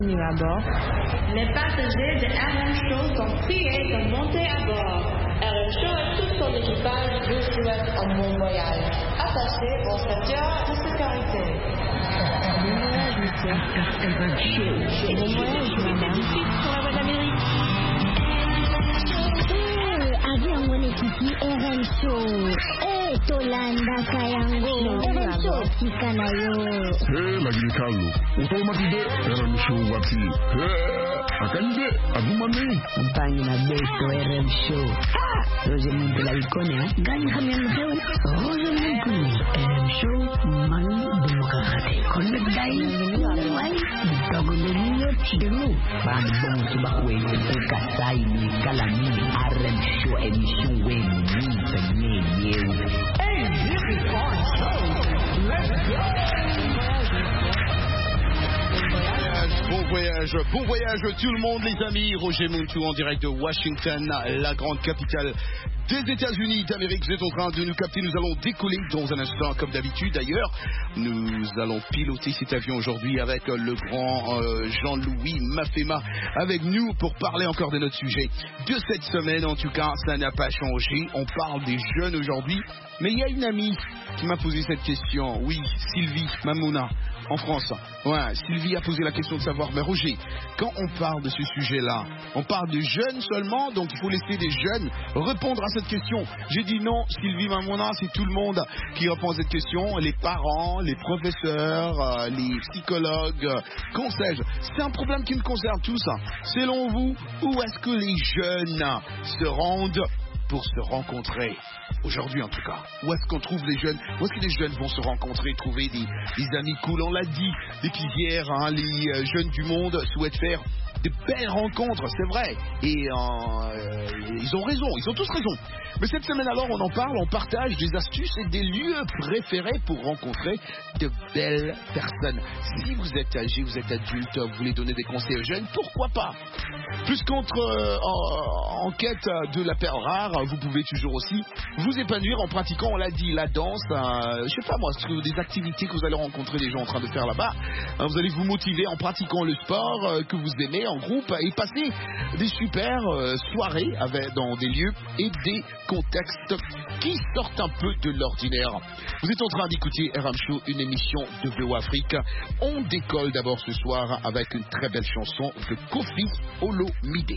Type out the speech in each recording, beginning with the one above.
À bord. Les passagers de RM Show sont priés de monter à bord. RM Show et tout son équipage vous souhaitent un bon voyage. Attachez vos ceintures de sécurité. Bon voyage, monsieur. RM Show. Bon voyage, madame. Pour la voie d'Amérique. Avion mwenyekiti RM Show. Tolanda Kayango. RM Show Kikanayo. Lakini Carlo, utaumapide RM Show wati. Akanje, agumami. Mpangi na besto RM Show. Roger Muntu la icone, gani kami mhewe. Roger Muntu. RM Show, mani demokrate. Connect dai. Wai, dogo lelio chidemu. Bani bongo subakwe. Kasai ni kalami. RM Show emission we ni penye yewe. Hey, this is our show. Let's go. Bon voyage tout le monde les amis. Roger Muntu en direct de Washington, la grande capitale des États-Unis d'Amérique. Vous êtes en train de nous capter, nous allons décoller dans un instant comme d'habitude. D'ailleurs, nous allons piloter cet avion aujourd'hui avec le grand Jean-Louis Mafema avec nous pour parler encore de notre sujet de cette semaine. En tout cas, ça n'a pas changé. On parle des jeunes aujourd'hui. Mais il y a une amie qui m'a posé cette question. Oui, Sylvie Mamouna. En France. Ouais, Sylvie a posé la question de savoir, mais Roger, quand on parle de ce sujet-là, on parle de jeunes seulement, donc il faut laisser des jeunes répondre à cette question. J'ai dit non, Sylvie Mamona, c'est tout le monde qui répond à cette question, les parents, les professeurs, les psychologues, qu'en sais-je. C'est un problème qui nous concerne tous. Selon vous, où est-ce que les jeunes se rendent pour se rencontrer? Aujourd'hui en tout cas, où est-ce qu'on trouve les jeunes? Où est-ce que les jeunes vont se rencontrer, trouver des amis cool? On l'a dit depuis hier, hein, les jeunes du monde souhaitent faire de belles rencontres, c'est vrai. Et ils ont raison, ils ont tous raison. Mais cette semaine alors, on en parle, on partage des astuces et des lieux préférés pour rencontrer de belles personnes. Si vous êtes âgé, vous êtes adulte, vous voulez donner des conseils aux jeunes, pourquoi pas? Plus qu'entre en quête de la perle rare, vous pouvez toujours aussi vous épanouir en pratiquant, on l'a dit, la danse, je sais pas moi, des activités que vous allez rencontrer des gens en train de faire là-bas. Vous allez vous motiver en pratiquant le sport que vous aimez en groupe et passer des super soirées dans des lieux et des contextes qui sortent un peu de l'ordinaire. Vous êtes en train d'écouter RM Show, une émission de VO Afrique. On décolle d'abord ce soir avec une très belle chanson de Kofi Olomide.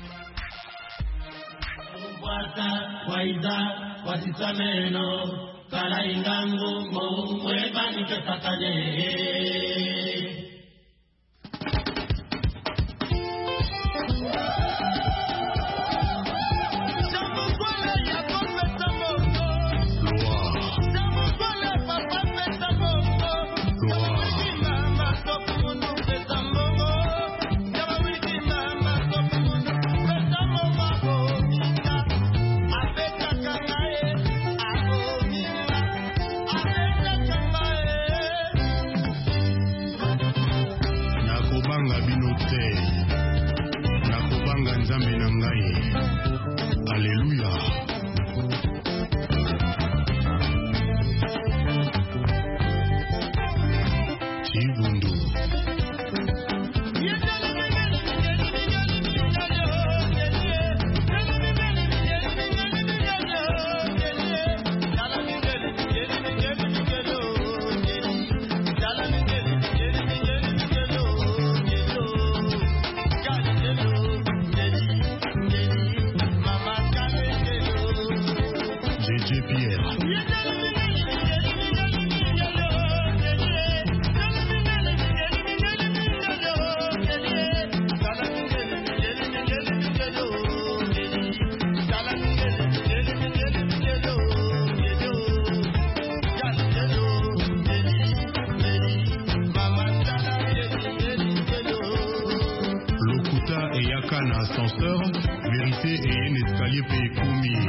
Ascenseur, vérité et un escalier pécoumi.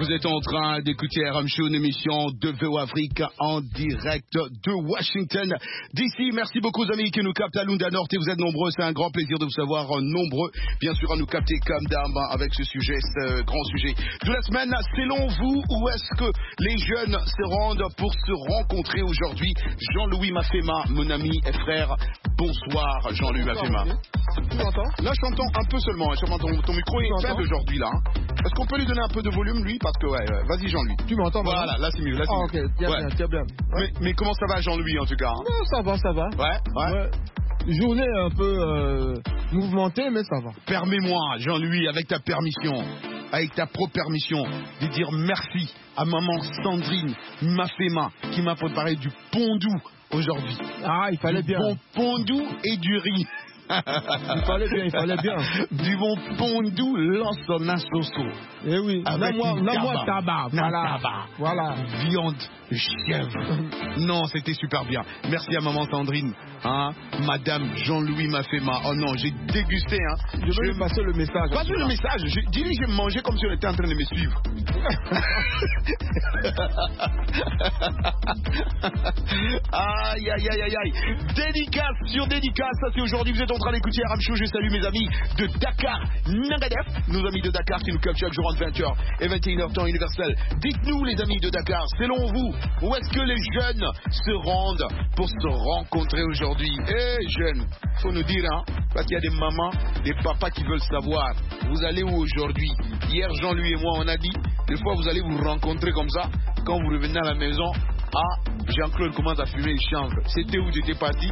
Vous êtes en train d'écouter RM Show, une émission de VO Afrique en direct de Washington DC. Merci beaucoup aux amis qui nous captent à Lunda Norte et vous êtes nombreux. C'est un grand plaisir de vous savoir nombreux, bien sûr, à nous capter comme d'hab avec ce sujet, ce grand sujet de la semaine. Selon vous, où est-ce que les jeunes se rendent pour se rencontrer aujourd'hui? Jean-Louis Mafema, mon ami et frère. Bonsoir Jean-Louis Mafema. Tu m'entends? Là je t'entends un peu seulement, ton micro est faible aujourd'hui là. Est-ce qu'on peut lui donner un peu de volume lui? Parce que vas-y Jean-Louis. Tu m'entends? Voilà, là c'est mieux. Ok, tiens bien. Ouais. Mais comment ça va Jean-Louis en tout cas? Non, ça va. Ouais. Journée un peu mouvementée, mais ça va. Permets-moi Jean-Louis, avec ta permission, avec ta pro-permission, de dire merci à maman Sandrine Mafema qui m'a préparé du pondou aujourd'hui. Ah, il fallait bien. Du bon pondou et du riz. Il fallait bien. Du bon pondou lansona soso. Eh oui, moi tabac. Voilà. Viande chèvre. Non, c'était super bien. Merci à maman Sandrine. Hein, Madame Jean-Louis Mafema. Oh non, j'ai dégusté. Hein. Je vais lui passer le message. Passe le message. Dis-lui que j'ai mangé comme si on était en train de me suivre. Aïe. Dédicace sur dédicace. Ça c'est aujourd'hui. Vous êtes en train d'écouter RM Show. Je salue mes amis de Dakar, Nangadef. Nos amis de Dakar qui nous captent chaque jour entre 20h et 21h temps universel. Dites-nous les amis de Dakar, selon vous, où est-ce que les jeunes se rendent pour se rencontrer aujourd'hui? Jeunes, faut nous dire, hein, parce qu'il y a des mamans, des papas qui veulent savoir, vous allez où aujourd'hui? Hier, Jean-Louis et moi, on a dit, des fois vous allez vous rencontrer comme ça, quand vous revenez à la maison, Jean-Claude commence à fumer le chanvre. C'était où tu étais parti?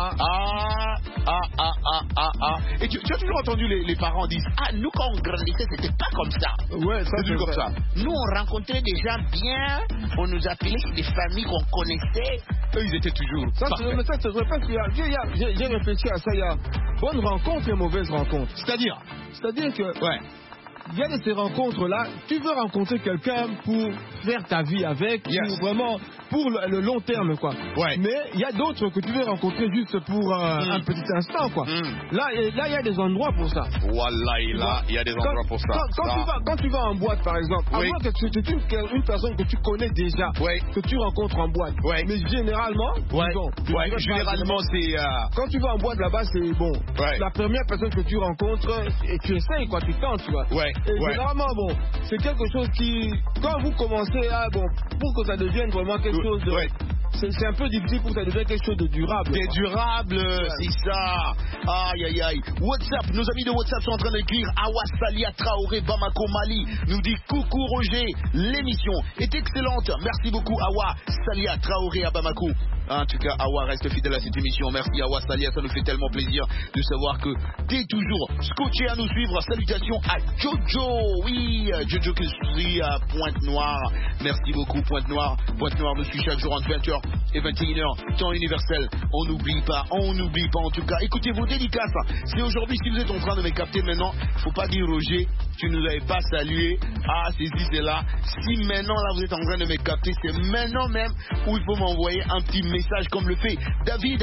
Et tu as toujours entendu les parents dire, nous quand on grandissait, c'était pas comme ça. Ouais, ça c'est comme ça. Nous, on rencontrait des gens bien, on nous appelait des familles qu'on connaissait. Eux, ils étaient toujours. Ça c'est vrai parce qu'il j'ai réfléchi à ça. Il y a bonnes rencontres et mauvaises rencontres. C'est-à-dire que. Ouais. Il y a de ces rencontres-là, tu veux rencontrer quelqu'un pour faire ta vie avec, pour vraiment pour le long terme, quoi. Ouais. Mais il y a d'autres que tu veux rencontrer juste pour un petit instant, quoi. Là, il y a des endroits pour ça. Voilà, il y a des endroits pour ça. Quand tu vas en boîte, par exemple, à moins que c'est une personne que tu connais déjà, que tu rencontres en boîte. Ouais. Mais généralement, généralement c'est... Quand tu vas en boîte là-bas, c'est bon. Ouais. La première personne que tu rencontres, et tu essayes, quoi, tu tentes, tu vois. Ouais. Et généralement, bon, c'est quelque chose qui, quand vous commencez à, pour que ça devienne vraiment quelque chose de... C'est un peu difficile pour que ça devienne quelque chose de durable. C'est durable, c'est ça. Aïe. WhatsApp, nos amis de WhatsApp sont en train d'écrire. Awa Salia Traoré Bamako Mali nous dit coucou Roger, l'émission est excellente. Merci beaucoup Awa Salia Traoré à Bamako. En tout cas, Awa reste fidèle à cette émission. Merci Awa Salia, ça nous fait tellement plaisir de savoir que t'es toujours scotché à nous suivre. Salutations à Jojo. Oui, Jojo qui suit à Pointe-Noire. Merci beaucoup Pointe-Noire. Pointe-Noire nous suit chaque jour entre 20h et 21h, temps universel. On n'oublie pas en tout cas. Écoutez vos dédicaces. C'est aujourd'hui, si vous êtes en train de me capter maintenant, faut pas dire Roger, tu nous avais pas salué. C'est là. Si maintenant là vous êtes en train de me capter, c'est maintenant même où il faut m'envoyer un petit message comme le fait David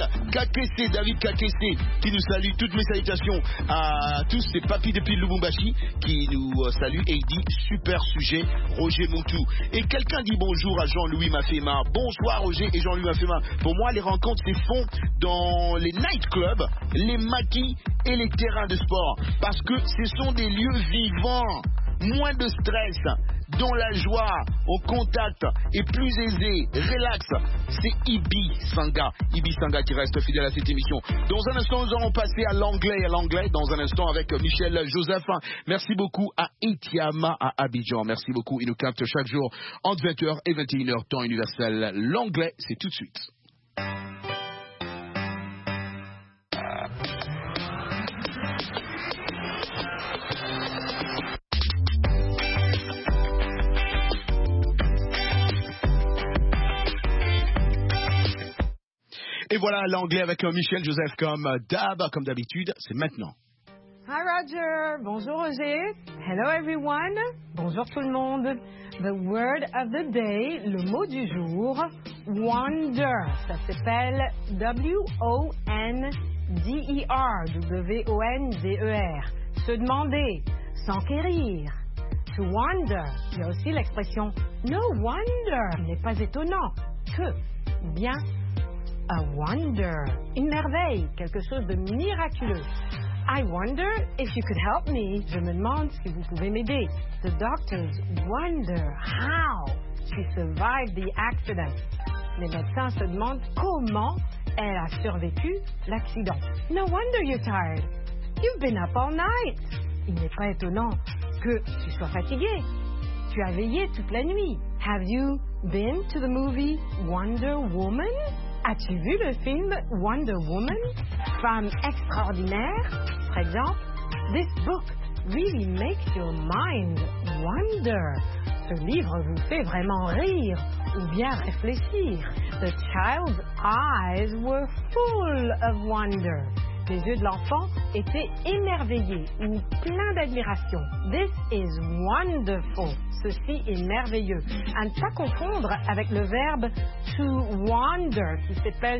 Kakessé, qui nous salue. Toutes mes salutations à tous ces papis depuis Lubumbashi qui nous saluent et il dit super sujet Roger Moutou. Et quelqu'un dit bonjour à Jean-Louis Mafema. Bonsoir Roger et Jean-Louis Mafema. Pour moi les rencontres se font dans les nightclubs, les maquis et les terrains de sport parce que ce sont des lieux vivants, moins de stress, dont la joie au contact est plus aisée, relax. C'est Ibi Sanga qui reste fidèle à cette émission. Dans un instant, nous allons passer à l'anglais dans un instant avec Michel Joseph. Merci beaucoup à Etiama à Abidjan. Merci beaucoup. Il nous capte chaque jour entre 20h et 21h temps universel. L'anglais, c'est tout de suite. Et voilà l'anglais avec Michel Joseph comme d'habitude, c'est maintenant. Hi Roger, bonjour Roger, hello everyone, bonjour tout le monde. The word of the day, le mot du jour, wonder, ça s'appelle W-O-N-D-E-R, W-O-N-D-E-R, se demander, s'enquérir. to wonder. Il y a aussi l'expression no wonder. Il n'est pas étonnant que, bien, a wonder, une merveille, quelque chose de miraculeux. I wonder if you could help me. Je me demande si vous pouvez m'aider. The doctors wonder how she survived the accident. Les médecins se demandent comment elle a survécu l'accident. No wonder you're tired. You've been up all night. Il n'est pas étonnant que tu sois fatigué. Tu as veillé toute la nuit. Have you been to the movie Wonder Woman? As-tu vu le film Wonder Woman? Femme extraordinaire, par exemple. This book really makes your mind wonder. Ce livre vous fait vraiment rire ou bien réfléchir. The child's eyes were full of wonder. Les yeux de l'enfant étaient émerveillés ou pleins d'admiration. This is wonderful. Ceci est merveilleux. À ne pas confondre avec le verbe to wander, qui s'appelle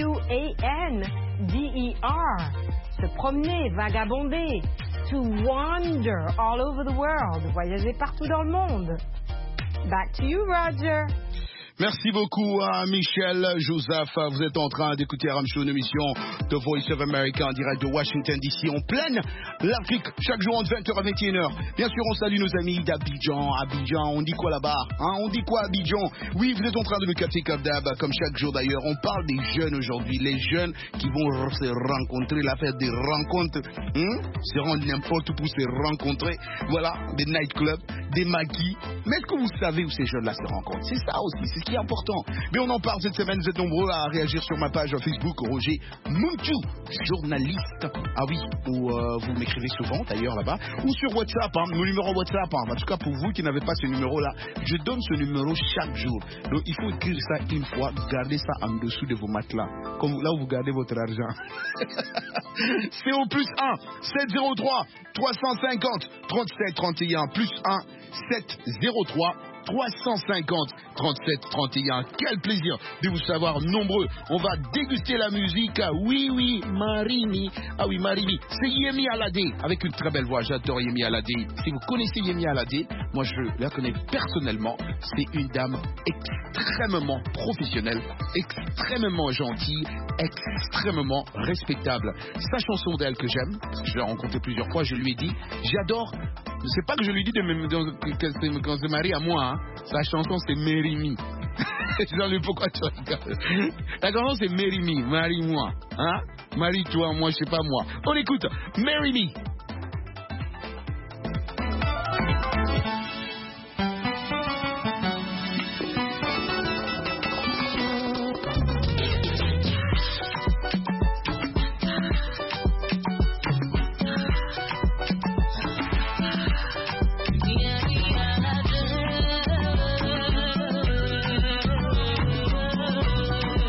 W-A-N-D-E-R. Se promener, vagabonder. To wander all over the world. Voyager partout dans le monde. Back to you, Roger. Merci beaucoup à Michel Joseph. Vous êtes en train d'écouter Aram Show, une émission de Voice of America en direct de Washington DC, en pleine l'Afrique, chaque jour entre 20h à 21h. Bien sûr, on salue nos amis d'Abidjan. Abidjan, on dit quoi là-bas, hein? On dit quoi Abidjan? Oui, vous êtes en train de nous capter comme d'hab, comme chaque jour d'ailleurs. On parle des jeunes aujourd'hui, les jeunes qui vont se rencontrer, l'affaire des rencontres, se rendre n'importe où pour se rencontrer. Voilà, des nightclubs, des maquis. Mais est-ce que vous savez où ces jeunes-là se rencontrent? C'est ça aussi, c'est ce qui est important. Mais on en parle cette semaine, vous êtes nombreux à réagir sur ma page Facebook, Roger Muntu, journaliste. Ah oui, où vous m'écrivez souvent d'ailleurs là-bas, ou sur WhatsApp, mon numéro WhatsApp. En tout cas, pour vous qui n'avez pas ce numéro-là, je donne ce numéro chaque jour. Donc il faut écrire ça une fois, gardez ça en dessous de vos matelas, comme là où vous gardez votre argent. C'est au plus 1 703 350 37 31 plus 1 703 350 37 31. Quel plaisir de vous savoir nombreux. On va déguster la musique. Oui, Marimi. Ah oui, Marimi. C'est Yemi Alade avec une très belle voix. J'adore Yemi Alade. Si vous connaissez Yemi Alade, moi je la connais personnellement. C'est une dame extrêmement professionnelle, extrêmement gentille, extrêmement respectable. Sa chanson d'elle que j'aime, parce que je l'ai rencontrée plusieurs fois, je lui ai dit, j'adore. C'est pas que je lui dis quand c'est marié à moi, hein. Sa chanson c'est Marimi. Jean-Luc, pourquoi tu rigoles? La chanson c'est Marimi, marie-moi, hein? Marie-toi, moi je sais pas moi. On écoute Marimi.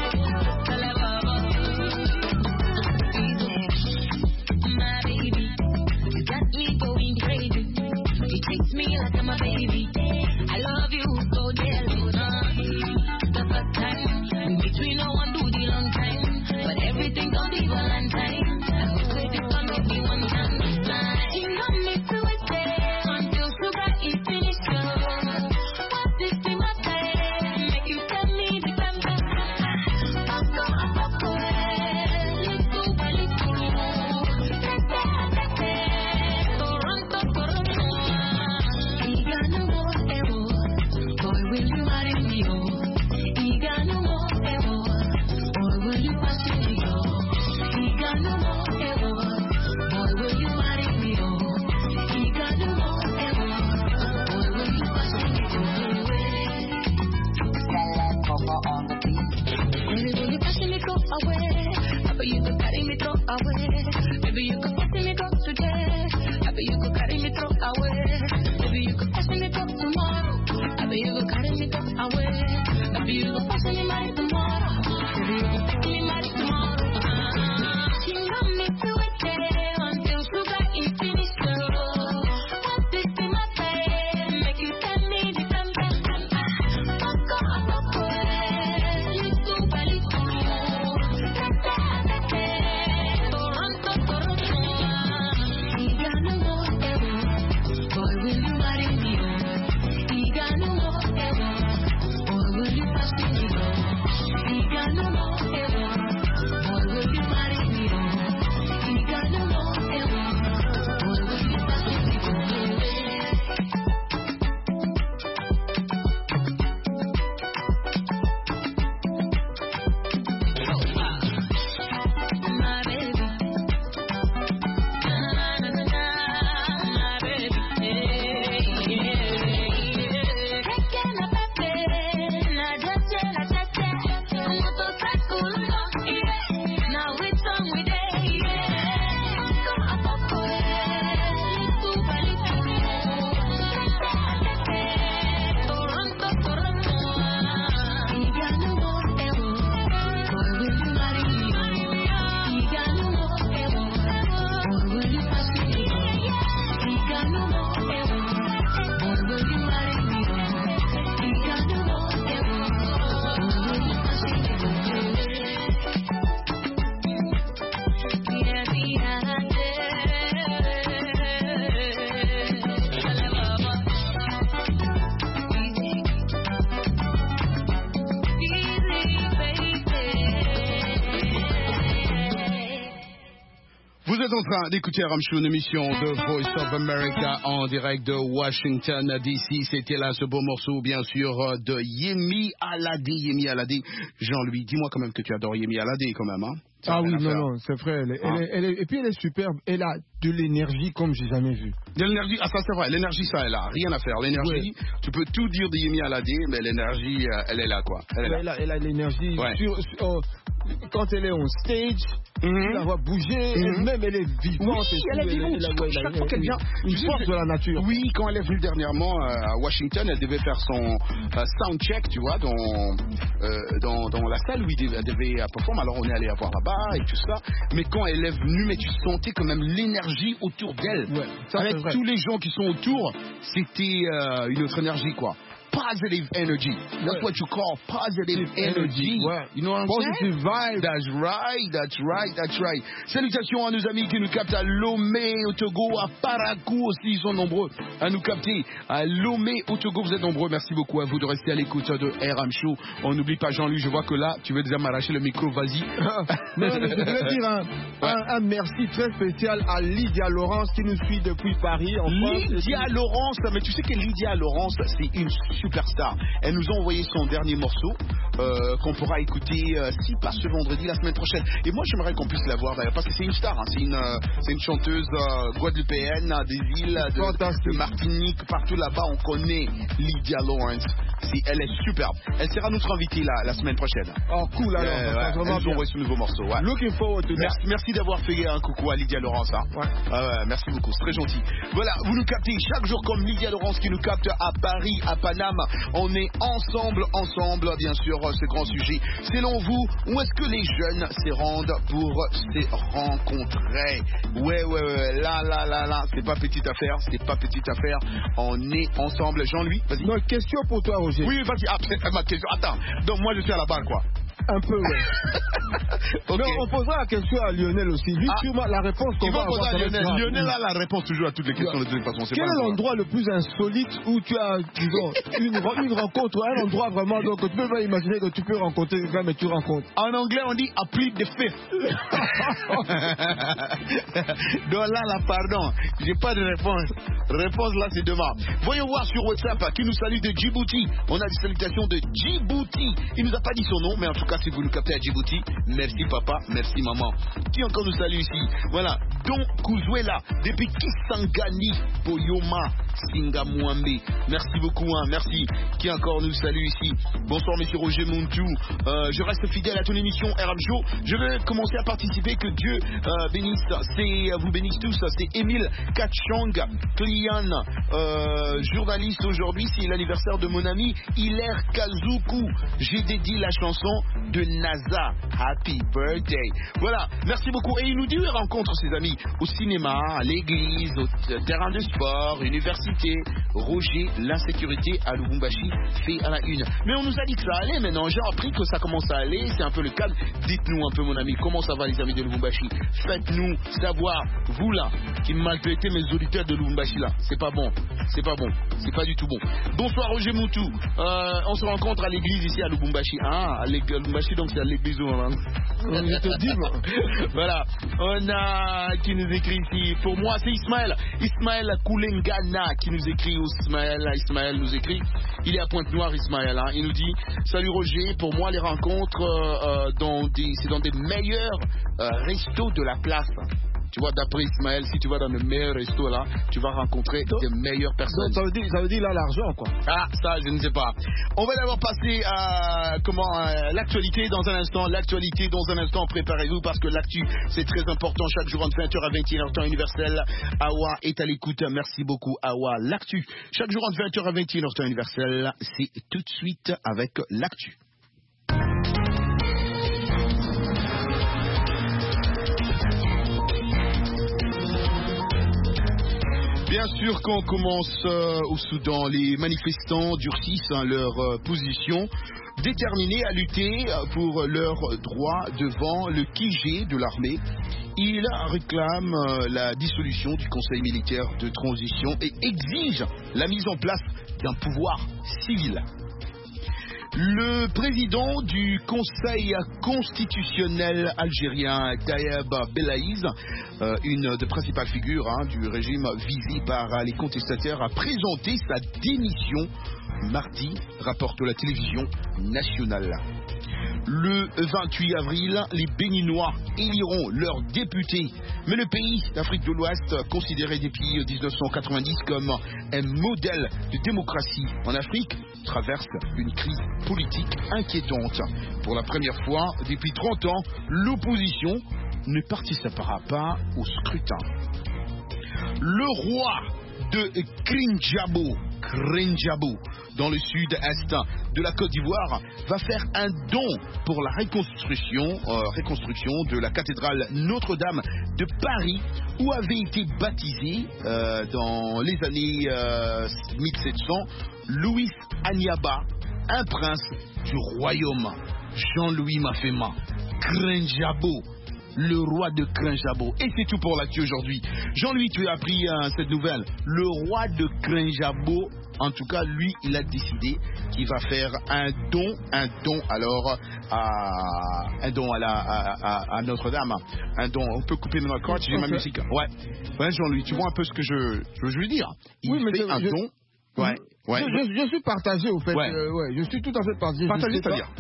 Baby êtes en train d'écouter RM Show, une émission de Voice of America en direct de Washington DC. C'était là ce beau morceau, bien sûr, de Yemi Alade. Yemi Alade. Jean-Louis, dis-moi quand même que tu adores Yemi Alade quand même, hein? Ah oui, non, c'est vrai. Et puis elle est superbe. Elle a de l'énergie comme j'ai jamais vu. De l'énergie, ah ça c'est vrai. L'énergie, ça elle a rien à faire. L'énergie, tu peux tout dire de Yemi Alade, mais l'énergie, elle est là quoi. Elle a l'énergie. Quand elle est on stage, tu la vois bouger, elle-même elle est vivante. Oui, elle est vivante. Chaque fois qu'elle vient, une force de la nature. Oui, quand elle est venue dernièrement à Washington, elle devait faire son sound check, tu vois, dans la salle où elle devait performer. Alors on est allé la voir là-bas et tout ça. Mais quand elle est venue, mais tu sentais quand même l'énergie autour d'elle. Ouais, avec tous les gens qui sont autour, c'était une autre énergie quoi. Positive energy. That's what you call positive energy. You know what I'm saying? Positive vibe. That's right. Salutations à nos amis qui nous captent à Lomé, au Togo, à Parakou aussi, ils sont nombreux à nous capter. À Lomé, au Togo, vous êtes nombreux. Merci beaucoup à vous de rester à l'écoute de RM Show. On n'oublie pas Jean-Louis, je vois que là, tu veux déjà m'arracher le micro, vas-y. Mais je voulais dire un merci très spécial à Lydia Laurence qui nous suit depuis Paris. Lydia Laurence, mais tu sais que Lydia Laurence, c'est une superstar. Elle nous a envoyé son dernier morceau qu'on pourra écouter si pas ce vendredi la semaine prochaine. Et moi j'aimerais qu'on puisse la voir d'ailleurs parce que c'est une star, hein. C'est une chanteuse guadeloupéenne des îles de Martinique, partout là-bas on connaît Lydia Laurence. Elle est superbe. Elle sera notre invitée la semaine prochaine. Oh cool alors. Elle nous a envoyé ce nouveau morceau. Ouais. Looking forward to that. Merci d'avoir fait un coucou à Lydia Laurence. Hein. Merci beaucoup, c'est très gentil. Voilà, vous nous captez chaque jour comme Lydia Laurence qui nous capte à Paris, à Paname. On est ensemble, bien sûr, ce grand sujet. Selon vous, où est-ce que les jeunes se rendent pour se rencontrer? Ouais, là, c'est pas petite affaire, On est ensemble. Jean-Louis, vas-y. Non, question pour toi, Roger. Oui, vas-y, c'est ma question. Attends, donc moi je suis à la barre, quoi. Un peu, ouais. Okay. Mais on posera la question à Lionel aussi. Lui, sûrement, la réponse qu'on va avoir. Lionel a la réponse toujours à toutes les questions de toute façon. Quel est l'endroit le plus insolite où tu as, disons, une rencontre, un endroit vraiment, donc tu peux pas imaginer que tu peux rencontrer quelqu'un, mais tu rencontres. En anglais, on dit I plead the fifth. Donc là, pardon, j'ai pas de réponse. Réponse là, c'est demain. Voyons voir sur WhatsApp qui nous salue de Djibouti. On a des salutations de Djibouti. Il nous a pas dit son nom, mais en tout cas, si vous nous captez à Djibouti, merci papa, merci maman. Qui encore nous salue ici? Voilà, Don Kouzuela, depuis Kisangani, Boyoma, Singamouambe. Merci beaucoup, hein, merci. Qui encore nous salue ici? Bonsoir, monsieur Roger Montou. Je reste fidèle à ton émission RM Show. Je vais commencer à participer. Que Dieu vous bénisse tous. C'est Émile Kachang, client, journaliste aujourd'hui. C'est l'anniversaire de mon ami Hilaire Kazuku. J'ai dédié la chanson de NASA. Happy birthday. Voilà, merci beaucoup. Et il nous dit où il rencontre ses amis au cinéma, à l'église, au terrain de sport, université. Roger, l'insécurité à Lubumbashi fait à la une. Mais on nous a dit que ça allait maintenant. J'ai appris que ça commence à aller. C'est un peu le cadre. Dites-nous un peu, mon ami, comment ça va, les amis de Lubumbashi? Faites-nous savoir, vous là, qui maltraitez mes auditeurs de Lubumbashi là. C'est pas bon. C'est pas bon. C'est pas du tout bon. Bonsoir, Roger Moutou. On se rencontre à l'église ici à Lubumbashi. Ah, à Lubumbashi, donc c'est à l'église où on je te dis, moi. Voilà. On a qui nous écrit ici. Pour moi, c'est Ismaël. Ismaël Koulengana qui nous écrit. Ismaël nous écrit. Il est à Pointe-Noire, Ismaël. Hein. Il nous dit: salut Roger. Pour moi, les rencontres c'est dans des meilleurs restos de la place. Tu vois, d'après Ismaël, si tu vas dans le meilleur resto là, tu vas rencontrer des meilleures personnes. Donc ça veut dire là l'argent, quoi. Ah, ça, je ne sais pas. On va d'abord passer à l'actualité dans un instant. L'actualité dans un instant, préparez-vous parce que l'actu, c'est très important. Chaque jour entre 20h à 21h, temps universel. Awa est à l'écoute. Merci beaucoup, Awa. L'actu, chaque jour entre 20h à 21h, temps universel. C'est tout de suite avec l'actu. Bien sûr, quand on commence au Soudan, les manifestants durcissent leur position, déterminés à lutter pour leurs droits devant le QG de l'armée. Ils réclament la dissolution du Conseil militaire de transition et exigent la mise en place d'un pouvoir civil. Le président du Conseil constitutionnel algérien, Tayeb Belaïz, une des principales figures du régime visé par les contestataires, a présenté sa démission mardi, rapporte la télévision nationale. Le 28 avril, les Béninois éliront leurs députés. Mais le pays d'Afrique de l'Ouest, considéré depuis 1990 comme un modèle de démocratie en Afrique, traverse une crise politique inquiétante. Pour la première fois depuis 30 ans, l'opposition ne participera pas au scrutin. Le roi de Krinjabo, dans le sud-est de la Côte d'Ivoire, va faire un don pour la reconstruction de la cathédrale Notre-Dame de Paris, où avait été baptisé dans les années 1700 Louis Aniaba, un prince du royaume Jean-Louis Mafema. Krinjabo, le roi de Krinjabo. Et c'est tout pour l'actu aujourd'hui. Jean-Louis, tu as appris cette nouvelle. Le roi de Krinjabo, en tout cas, lui, il a décidé qu'il va faire un don alors à Notre-Dame. Un don. On peut couper notre corde, j'ai ma musique. Ouais, Jean-Louis, tu vois un peu ce que je veux dire. Il fait un don. Ouais. Je suis partagé au fait. Ouais. Je suis tout à fait partagé. Partagé, c'est-à-dire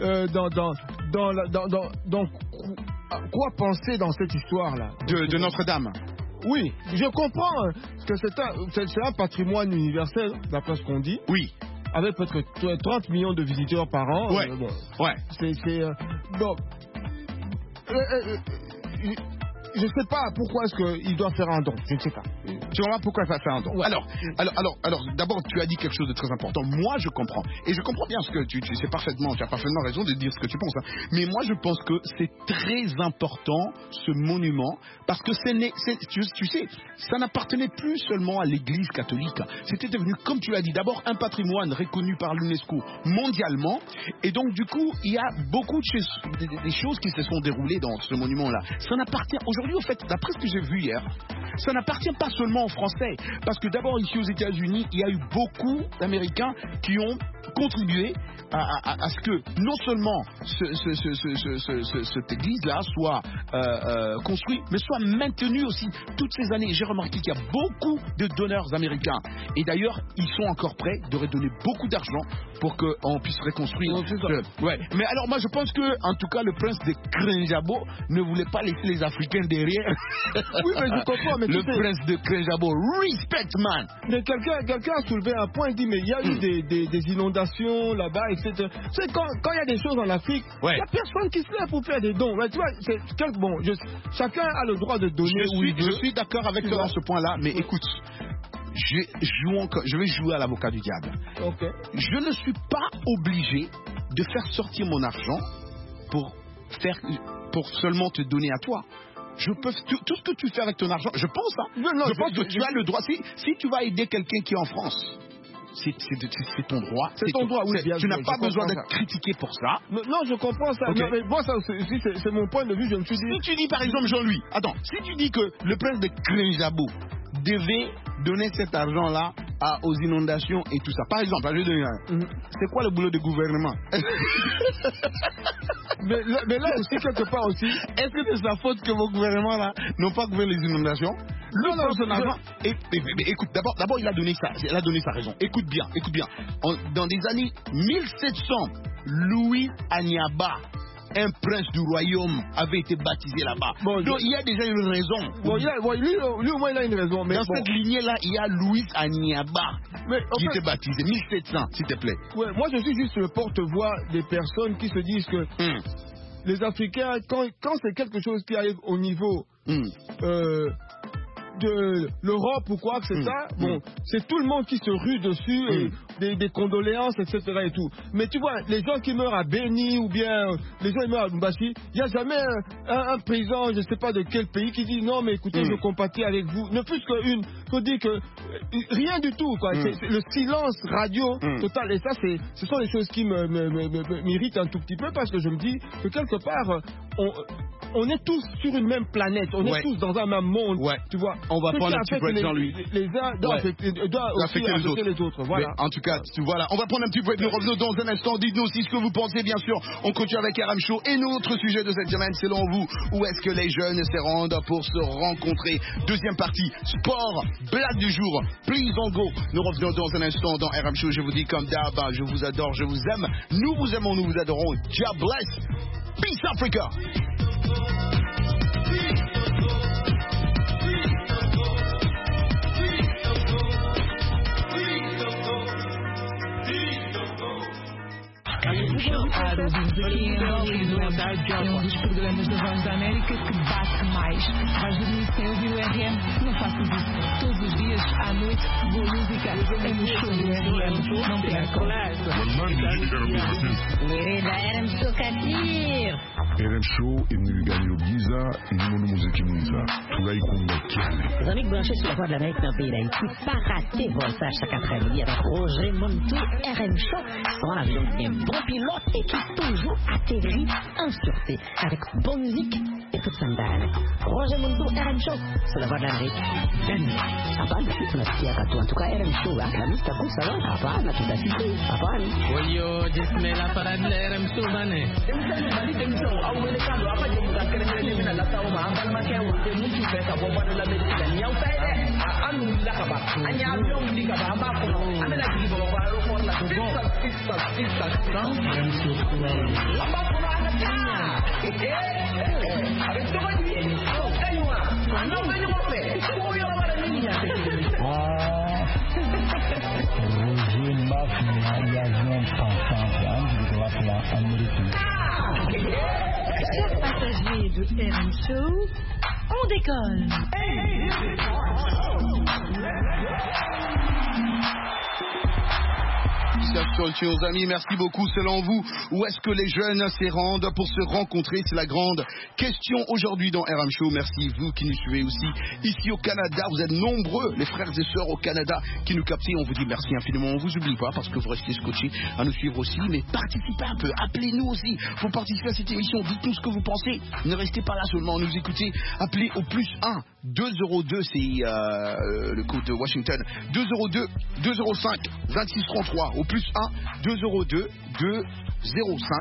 dans quoi penser dans cette histoire-là de Notre-Dame? Oui, je comprends que c'est un patrimoine universel, d'après ce qu'on dit. Oui. Avec peut-être 30 millions de visiteurs par an. Ouais. Je ne sais pas pourquoi est-ce qu'il doit faire un don. Je ne sais pas. Tu vas voir pourquoi il va faire un don. Ouais. Alors, d'abord, tu as dit quelque chose de très important. Moi, je comprends. Et je comprends bien ce que tu sais parfaitement. Tu as parfaitement raison de dire ce que tu penses. Mais moi, je pense que c'est très important, ce monument, parce que tu sais, ça n'appartenait plus seulement à l'Église catholique. C'était devenu, comme tu l'as dit, d'abord un patrimoine reconnu par l'UNESCO mondialement. Et donc, du coup, il y a beaucoup des choses qui se sont déroulées dans ce monument-là. Ça n'appartient aujourd'hui, au fait, d'après ce que j'ai vu hier, ça n'appartient pas seulement aux Français, parce que d'abord ici aux États-Unis, il y a eu beaucoup d'Américains qui ont contribué à ce que non seulement cette église-là soit construite, mais soit maintenue aussi toutes ces années. J'ai remarqué qu'il y a beaucoup de donneurs américains, et d'ailleurs, ils sont encore prêts de redonner beaucoup d'argent pour qu'on puisse reconstruire. Ouais. Mais alors moi je pense que, en tout cas, le prince de Krinjabo ne voulait pas laisser les Africains derrière. Oui, mais je comprends. Mais le prince de Krinjabo, respect man. Mais quelqu'un a soulevé un point, il dit mais il y a eu des inondations là-bas, etc. C'est quand il y a des choses en Afrique, il n'y a personne qui se lève pour faire des dons. Ouais, tu vois, chacun a le droit de donner. Je suis d'accord avec toi dans ce point-là, mais écoute. Je vais jouer à l'avocat du diable. Okay. Je ne suis pas obligé de faire sortir mon argent pour seulement te donner à toi. Tout ce que tu fais avec ton argent, je pense que tu as le droit. Si tu vas aider quelqu'un qui est en France, c'est ton droit. C'est ton droit, oui. Tu n'as pas besoin d'être critiqué pour ça. Non, je comprends ça. Okay. Mais moi, ça aussi, c'est mon point de vue. Je me suis dit. Si tu dis, par exemple, Jean-Louis, attends, si tu dis que le prince de Krinjabo devait donner cet argent-là aux inondations et tout ça. Par exemple, je vais donner c'est quoi le boulot du gouvernement? mais là aussi, quelque part aussi, est-ce que c'est sa faute que vos gouvernements là n'ont pas couvert les inondations? Non, son argent. Écoute, d'abord, il a donné sa raison. Écoute bien. Dans les années 1700, Louis Aniaba, un prince du royaume, avait été baptisé là-bas. Donc il y a déjà une raison. Lui au moins il a une raison. Mais dans cette lignée-là, il y a Louis Aniaba qui était baptisé. 1700, s'il te plaît. Ouais, moi je suis juste le porte-voix des personnes qui se disent que les Africains, quand c'est quelque chose qui arrive au niveau de l'Europe ou quoi que c'est ça, c'est tout le monde qui se rue dessus et des condoléances, etc. et tout. Mais tu vois, les gens qui meurent à Béni ou bien les gens qui meurent à Mbassi, il n'y a jamais un président, je ne sais pas de quel pays, qui dit non mais écoutez, je compatis avec vous. Ne plus qu'une, faut dire que rien du tout, quoi. C'est le silence radio total. Et ça, ce sont les choses qui m'irritent un tout petit peu, parce que je me dis que quelque part, on est tous sur une même planète, on est tous dans un même monde, tu vois. On va prendre un petit break, Jean-Louis. Les uns doivent affecter les autres. Voilà. Mais en tout cas, voilà, on va prendre un petit break, nous revenons dans un instant. Dites-nous aussi ce que vous pensez, bien sûr. On continue avec RM Show et notre sujet de cette semaine, selon vous, où est-ce que les jeunes se rendent pour se rencontrer? Deuxième partie, sport, blague du jour, please on go. Nous revenons dans un instant dans RM Show. Je vous dis comme d'hab, je vous adore, je vous aime. Nous vous aimons, nous vous adorons. God bless. Peace Africa. Aro vives aqui em Hollywood. É dos programas da Voz da América que bate mais. Vais dormir sem ouvir o RM? Não faças isso. Todos os dias, à noite, boa música. É no show do RM. Não percam. Hereda RM Show Katir. RM Show imulingani Giza ilimono muziki mwiza tunaikunda kiane. Les amis branchés sur la Voix de l'Amérique dans le pays d'Haïti, pas rater Voltage chaque après-midi avec Roger Montou, RM Show. Sans l'avion bien bon pilote et qui toujours atterrit en sûreté avec bonne musique et toute sandale. Roger Montou, RM Show sur la Voix de l'Amérique. Hapana, tunasikia katu. En tout cas, RM Show, la musique à coup, ça va? Hapana, tutasikia. Hapana. Oyo, disme la parade de RM Show, bane. Chers passagers de RM Show, on décolle. Chers amis, merci beaucoup. Selon vous, où est-ce que les jeunes se rendent pour se rencontrer? C'est la grande question aujourd'hui dans RM Show. Merci vous qui nous suivez aussi ici au Canada. Vous êtes nombreux, les frères et sœurs au Canada qui nous captent. On vous dit merci infiniment. On vous oublie pas parce que vous restez scotchés à nous suivre aussi. Mais participez un peu. Appelez-nous aussi pour participer à cette émission. Dites-nous ce que vous pensez. Ne restez pas là seulement à nous écouter. Appelez au plus 1 202, c'est le code de Washington. 202 205 2633 au plus 1 202 205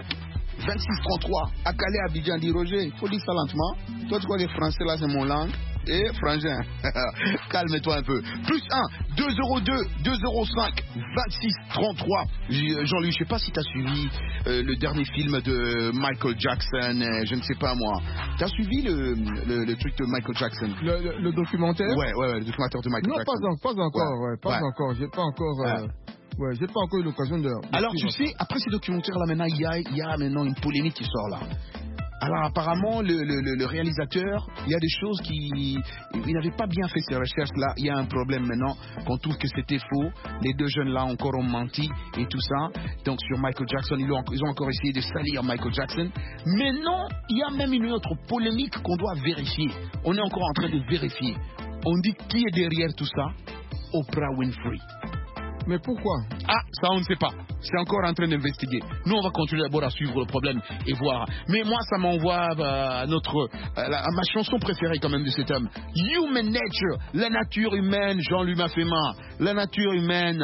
2633 à Calais, Abidjan. Dit Roger, il faut dire ça lentement. Toi tu crois que les Français là c'est mon langue? Eh frangin, calme-toi un peu. Plus 1 202 205 2633. Jean-Louis, je sais pas si tu as suivi le dernier film de Michael Jackson, je ne sais pas moi. Tu as suivi le truc de Michael Jackson? Le documentaire? Ouais, le documentaire de Michael Jackson. Non, pas encore. J'ai pas encore eu l'occasion de... Alors tu sais, après ces documentaires là maintenant, il y a maintenant une polémique qui sort là. Alors apparemment le réalisateur, il y a des choses il n'avait pas bien fait ses recherches là. Il y a un problème maintenant qu'on trouve que c'était faux. Les deux jeunes là encore ont menti et tout ça. Donc sur Michael Jackson, ils ont encore essayé de salir Michael Jackson. Mais non, il y a même une autre polémique qu'on doit vérifier. On est encore en train de vérifier. On dit qui est derrière tout ça? Oprah Winfrey. Mais pourquoi? Ah, ça on ne sait pas. C'est encore en train d'investiguer. Nous on va continuer d'abord à suivre le problème et voir. Mais moi ça m'envoie à ma chanson préférée quand même de cet homme. Human Nature, la nature humaine, Jean-Louis Mafema. La nature humaine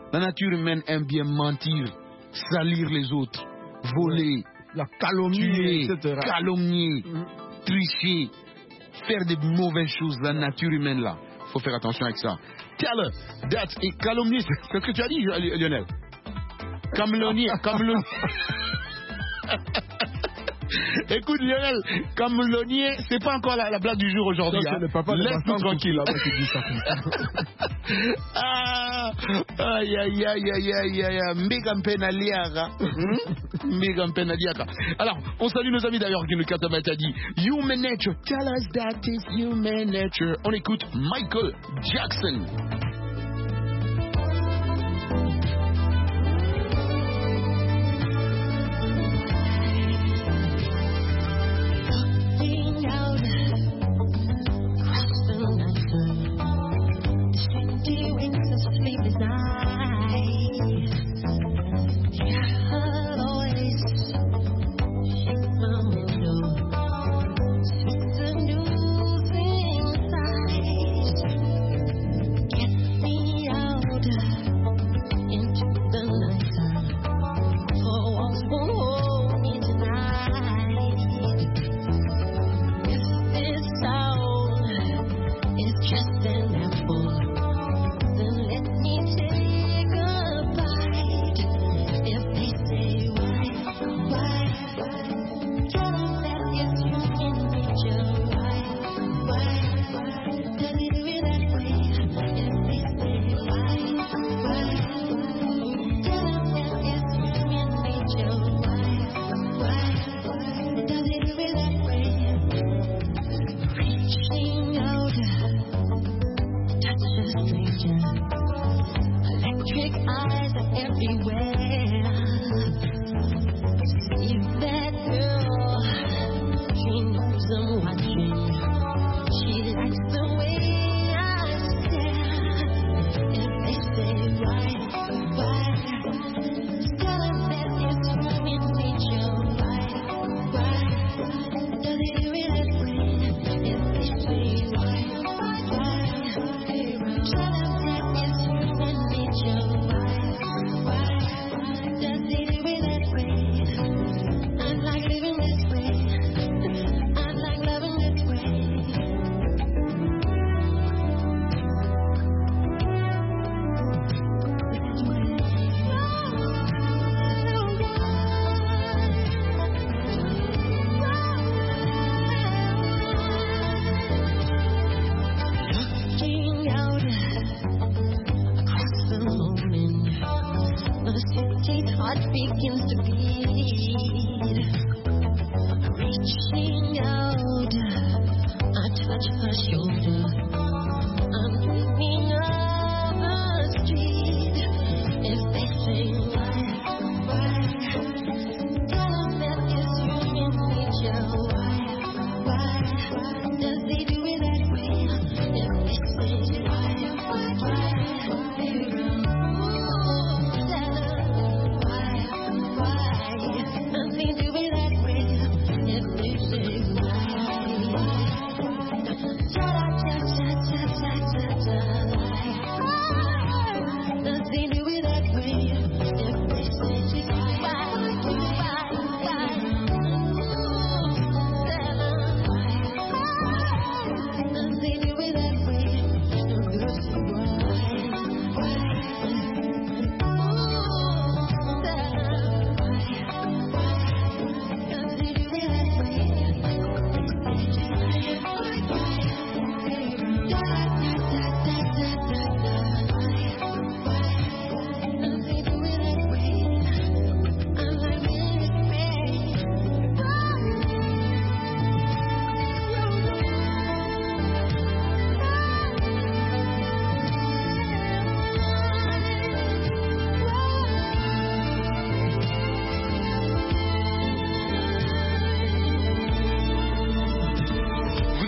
aime bien mentir, salir les autres, voler, la calomnie, etc. Calomnier, tricher, faire des mauvaises choses. La nature humaine là. Faut faire attention avec ça. Tell her that et calomnier, c'est ce que tu as dit, Lionel. Calomnier. Écoute Lionel, calomnier, c'est pas encore la blague du jour aujourd'hui. C'est le papa de laisse-nous tranquille là-bas qui dit ça. Alors, on salue nos amis d'ailleurs qui nous captent à dit Human Nature, tell us that is human nature. On écoute Michael Jackson.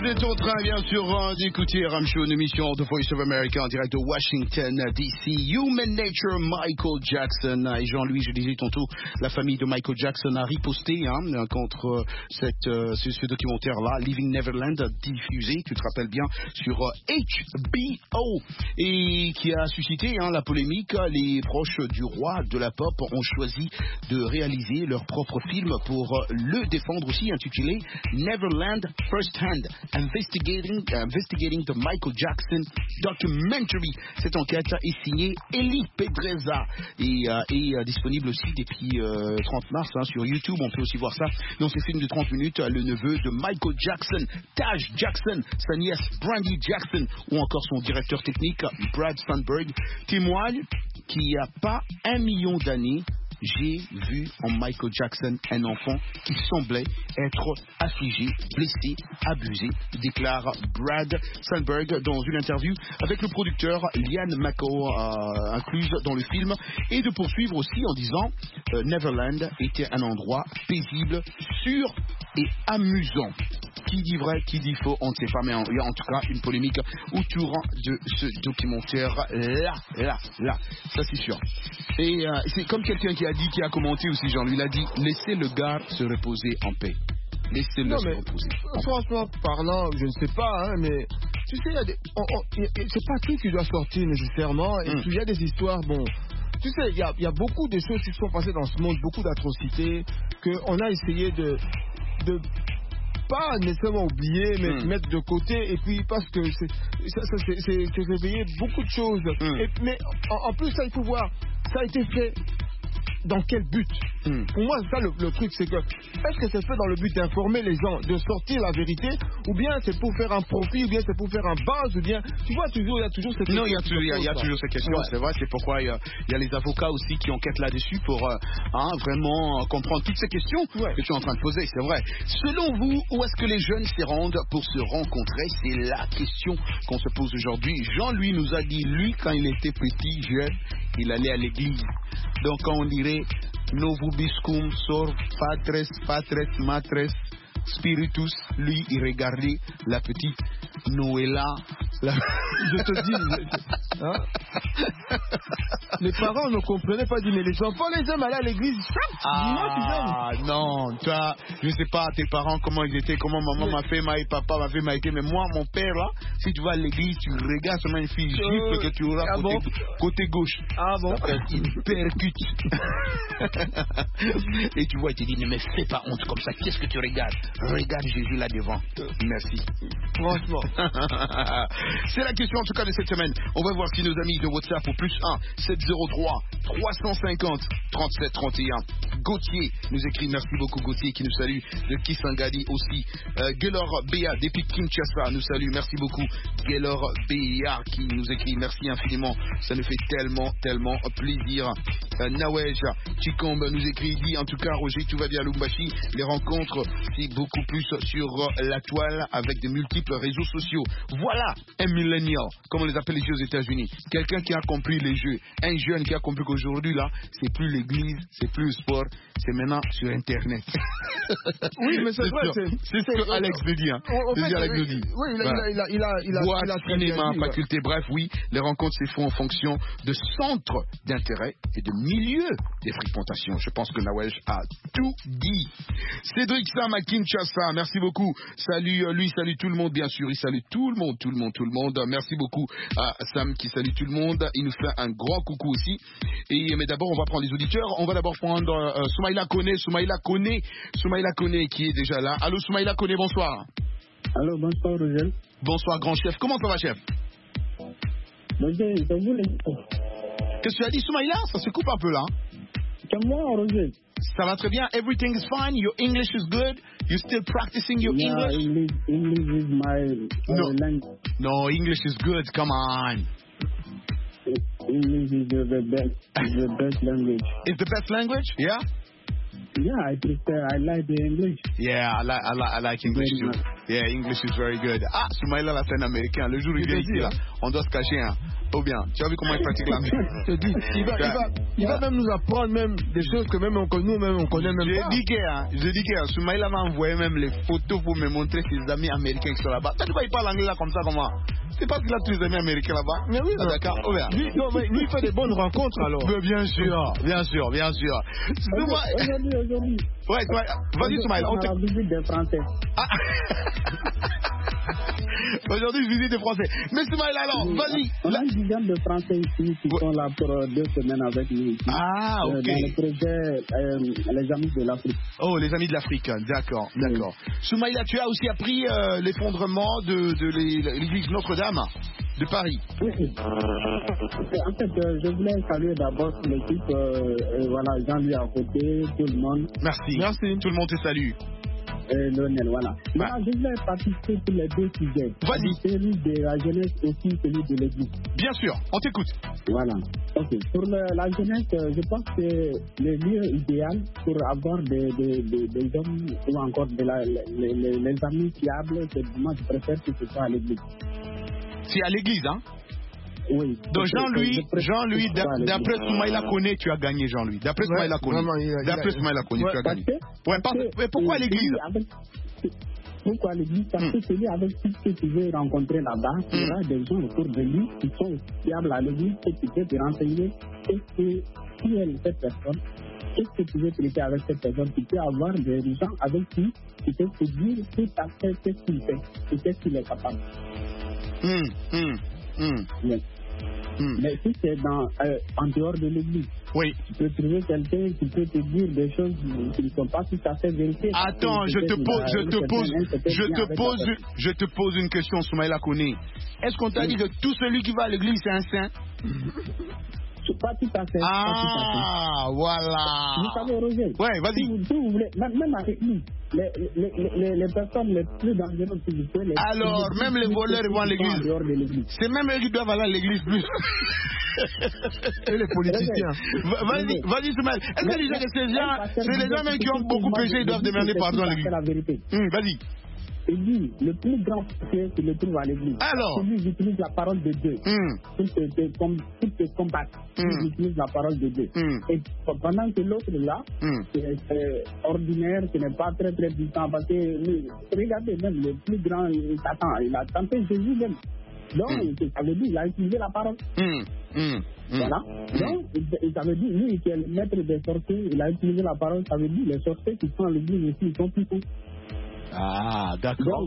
êtes en train, bien sûr, d'écouter RM Show, une émission de Voice of America en direct de Washington, D.C. Human Nature, Michael Jackson. Et Jean-Louis, je disais tantôt, la famille de Michael Jackson a riposté contre ce documentaire-là, Living Neverland, diffusé, tu te rappelles bien, sur HBO, et qui a suscité la polémique. Les proches du roi de la pop ont choisi de réaliser leur propre film pour le défendre aussi, intitulé Neverland First Hand, Investigating the Michael Jackson Documentary. Cette enquête est signée Eli Pedreza et est disponible aussi depuis 30 mars sur YouTube. On peut aussi voir ça dans ces films de 30 minutes. Le neveu de Michael Jackson, Taj Jackson, sa nièce Brandy Jackson ou encore son directeur technique Brad Sandberg témoignent qu'il n'y a pas 1 million d'années, j'ai vu en Michael Jackson un enfant qui semblait être affligé, blessé, abusé, déclare Brad Sandberg dans une interview avec le producteur Liam McCaw, incluse dans le film, et de poursuivre aussi en disant Neverland était un endroit paisible, sûr et amusant. Qui dit vrai, qui dit faux, on ne sait pas, mais il y a en tout cas une polémique autour de ce documentaire-là, ça c'est sûr. Et c'est comme quelqu'un qui a commenté aussi, Jean-Louis, il a dit, laissez le gars se reposer en paix. Laissez-le se reposer. Franchement parlant, je ne sais pas, mais tu sais, c'est pas tout qui doit sortir nécessairement, et puis il y a des histoires, bon... Tu sais, il y a beaucoup de choses qui se sont passées dans ce monde, beaucoup d'atrocités, qu'on a essayé de pas nécessairement oublier, mais mettre de côté, et puis parce que c'est réveillé beaucoup de choses. Mais en plus, ça, il faut voir, ça a été fait dans quel but? Pour moi, ça le truc, c'est que est-ce que c'est fait dans le but d'informer les gens, de sortir la vérité, ou bien c'est pour faire un profit, ou bien c'est pour faire un buzz, ou bien tu vois, il y a toujours cette question. Non, il y a toujours cette question, c'est vrai, c'est pourquoi il y a les avocats aussi qui enquêtent là-dessus pour vraiment comprendre toutes ces questions que tu es en train de poser, c'est vrai. Selon vous, où est-ce que les jeunes s'y rendent pour se rencontrer? C'est la question qu'on se pose aujourd'hui. Jean-Louis nous a dit, lui, quand il était petit, jeune, il allait à l'église. Donc quand on dirait Novubiscum sor patres matres spiritus, lui il regardait la petite Noëlla. Je te dis, les parents ne comprenaient pas, mais les enfants les aiment aller à l'église. Non, toi, je sais pas tes parents comment ils étaient, comment maman m'a fait, papa m'a fait, mais moi mon père là, si tu vas à l'église, tu regardes seulement une fille gifle que tu auras côté gauche. Ah bon? Il percute. Et tu vois, il te dit, ne me fais pas honte comme ça, qu'est-ce que tu regardes? Regarde Jésus là devant. Merci. Franchement. C'est la question en tout cas de cette semaine. On va voir si nos amis de WhatsApp au plus 1 703 350 37 31. Gauthier nous écrit, merci beaucoup Gauthier qui nous salue, de Kisangani aussi. Gelor Béa depuis Kinshasa nous salue, merci beaucoup Gelor Béa qui nous écrit, merci infiniment, ça nous fait tellement plaisir. Nawej Chikombe nous écrit, dit en tout cas Roger, tout va bien à Lubumbashi, les rencontres c'est beaucoup plus sur la toile avec de multiples réseaux sociaux. Voilà un millennial, comme on les appelle ici aux États-Unis, quelqu'un qui a compris les jeux, un jeune qui a compris qu'aujourd'hui là, c'est plus l'église, c'est plus le sport, c'est maintenant sur Internet. Oui, mais c'est vrai, c'est ce que Alex nous dit. Oui, il a cinéma, faculté, bref, oui, les rencontres se font en fonction de centres d'intérêt et de milieux des fréquentations. Je pense que Nawaj a tout dit. Cédric Sam à Kinshasa, merci beaucoup. Salut lui, salut tout le monde, bien sûr. Il salue tout le monde. Merci beaucoup à Sam qui salue tout le monde. Il nous fait un grand coucou aussi. Mais d'abord, on va prendre les auditeurs. On va d'abord prendre Soumaïla Kone qui est déjà là. Allô Soumaïla Kone, bonsoir. Allô, bonsoir Roger. Bonsoir grand chef. Comment ça va chef? Roger, qu'est-ce que tu as dit Soumaïla? Ça se coupe un peu là. C'est moi Roger. Ça va très bien. Everything is fine. Your English is good. You're still practicing your English? English is my language. No, English is good. Come on. English is the best language. It's the best language? Yeah? Yeah, I like the English. Yeah, I like English too. Yeah, English is very good. Ah, Soumaïla, là, c'est un Américain. Le jour où il vient ici, là, on doit se cacher. Hein. Ou bien, tu as vu comment il pratique la musique? Je te dis, il va même nous apprendre même des choses que même nous on connaît même pas. Je dis que Soumaïla m'a envoyé même les photos pour me montrer ses amis américains qui sont là-bas. Tu vois, il parle anglais là comme ça, comment? C'est pas qu'il a tous les amis américains là-bas. Mais oui, d'accord. Lui, il fait des bonnes rencontres alors. Mais bien sûr. Aujourd'hui. Ouais, vas-y Soumaïla. On a visite des Français. Aujourd'hui, je visite des Français. Mais Soumaïla, alors, vas-y. On a une dizaine de Français ici qui sont là pour 2 semaines avec nous. Ici, ah, ok. Dans le projet Les Amis de l'Afrique. Oh, les Amis de l'Afrique, d'accord. Soumaïla, tu as aussi appris l'effondrement de l'église Notre-Dame de Paris. Oui. En fait, je voulais saluer d'abord l'équipe, voilà, Jean-Louis à côté, tout le monde. Merci. Tout le monde te salue. Lionel, voilà. Là, je voulais participer sur les 2 sujets. Vas-y. Celui de la jeunesse et aussi celui de l'église. Bien sûr, on t'écoute. Voilà. Ok. Pour la jeunesse, je pense que le lieu idéal pour avoir des hommes ou encore les amis fiables, c'est moi je préfère que ce soit à l'église. C'est à l'église, hein? Oui. Donc Jean-Louis, d'après Soumaïla Koné, tu as gagné Jean-Louis. D'après Soumaïla Koné, tu as gagné. Mais pourquoi l'église? Pourquoi l'église? Parce que celui avec qui tu veux rencontrer là-bas, il y aura des gens autour de lui qui sont fiables à l'église et tu peux te renseigner. Qui est cette personne? Qu'est-ce que tu veux traiter avec cette personne? Tu peux avoir des gens avec qui tu peux te dire tout à fait qu'est-ce qu'il fait et qu'est-ce qu'il est capable. Yes. Mais si c'est en dehors de l'église, oui, tu peux trouver quelqu'un qui peut te dire des choses qui ne sont pas tout à fait vérifiées. Attends, je te pose une question, Soumaïla Koné. Est-ce qu'on t'a dit que tout celui qui va à l'église c'est un saint? Pas tout à fait. Ah, voilà. Vous savez, Roger. Ouais, vas-y. Si vous voulez, même avec nous, les personnes les plus dangereuses, si vous pouvez. Alors, même les voleurs vont à l'église. C'est même eux qui doivent aller à l'église plus. Et les politiciens. Vas-y, Soumaïla. Est-ce que déjà que ces gens, c'est les gens même qui ont beaucoup péché, ils doivent demander pardon à l'église? Vas-y. Il dit, le plus grand péché se le trouve à l'église. Alors, celui qui utilise la parole de Dieu pour te combattre. Il utilise la parole de Dieu. Et pendant que l'autre là, c'est ordinaire, ce n'est pas très très puissant. Parce que, regardez même, le plus grand Satan, il a tenté Jésus même. Donc, ça veut dire qu'il a utilisé la parole. Voilà. Donc, ça veut dire, lui qui est le maître des sorciers, il a utilisé la parole. Ça veut dire les sorciers qui sont à l'église aussi, ils sont puissants. Ah, d'accord.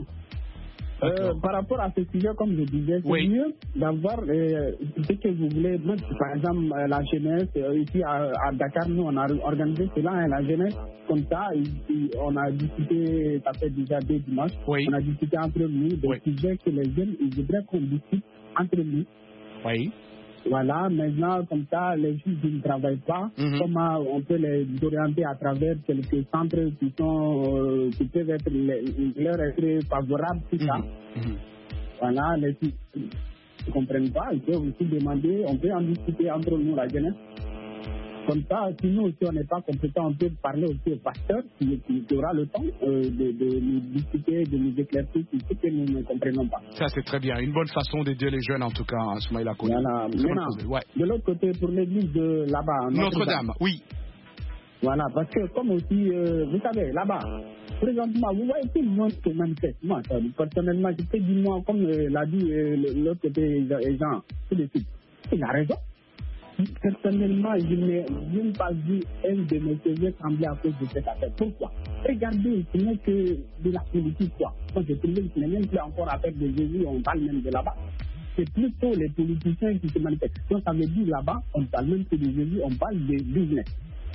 Par rapport à ce sujet, comme je disais, c'est mieux d'avoir ce que vous voulez. Par exemple, la jeunesse, ici à Dakar, nous, on a organisé cela, la jeunesse, comme ça, on a discuté, ça fait déjà 2 dimanches, on a discuté entre nous des sujets que les jeunes, ils voudraient qu'on discute entre nous. Oui. Voilà, maintenant, comme ça, les juges ne travaillent pas. Comment on peut les orienter à travers quelques centres qui peuvent être leur être favorables, tout ça. Voilà, les filles ne comprennent pas. Ils peuvent aussi demander, on peut en discuter entre nous, la jeunesse. Comme ça, si nous aussi on n'est pas compétents, on peut parler aussi au pasteur qui aura le temps de nous discuter, de nous éclaircir sur ce que nous ne comprenons pas. Ça, c'est très bien. Une bonne façon d'aider les jeunes, en tout cas, à Soumaïla Koné. Voilà. Maintenant, de l'autre côté, pour l'église de là-bas, Notre-Dame, oui. Voilà, parce que comme aussi, vous savez, là-bas, présentement, vous voyez tout le monde se manifeste. Moi, personnellement, je peux dire, moi, comme l'a dit l'autre côté, Jean, tout de suite, il a raison. Personnellement, je n'ai même pas vu un de mes CV trembler à cause de cette affaire. Pourquoi? Regardez, ce n'est que de la politique, quoi. Moi, je trouve que ce n'est même plus encore affaire de Jésus, on parle même de là-bas. C'est plutôt les politiciens qui se manifestent. Donc, ça veut dire là-bas, on parle même que de Jésus, on parle de business.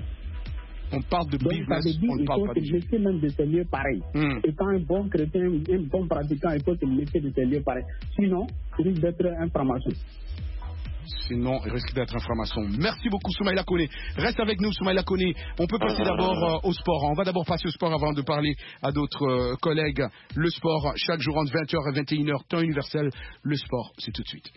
On parle de business, ça veut dire, on parle pas de Jésus. Il faut se méfier même de ces lieux pareils. Étant un bon chrétien, un bon pratiquant, il faut se méfier de ces lieux pareils. Sinon, il risque d'être information. Sinon, il risque d'être information. Merci beaucoup, Soumaïla Koné. Reste avec nous, Soumaïla Koné. On peut passer d'abord au sport. On va d'abord passer au sport avant de parler à d'autres collègues. Le sport, chaque jour entre 20h et 21h, temps universel. Le sport, c'est tout de suite.